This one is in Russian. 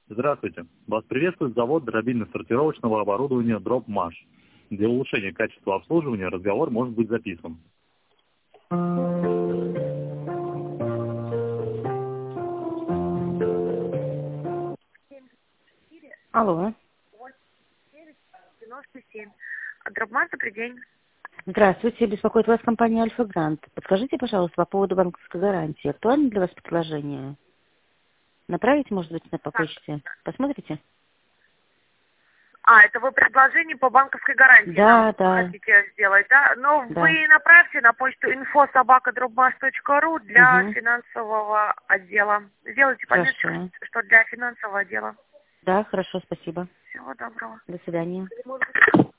Здравствуйте. Вас приветствует завод дробильно-сортировочного оборудования «Дробмаш». Для улучшения качества обслуживания разговор может быть записан. Алло. 97. Дробмаш, добрый день. Здравствуйте, беспокоит вас компания «Альфа Грант». Подскажите, пожалуйста, по поводу банковской гарантии. Актуально для вас предложение? Направить, может быть, по почте? Посмотрите? Это вы предложение по банковской гарантии Да, нам да, хотите сделать, да? Но да. вы направьте на почту info@dropmash.ru для Угу. финансового отдела. Сделайте пометочку, Хорошо. что для финансового отдела. Да, хорошо, спасибо. Всего доброго. До свидания.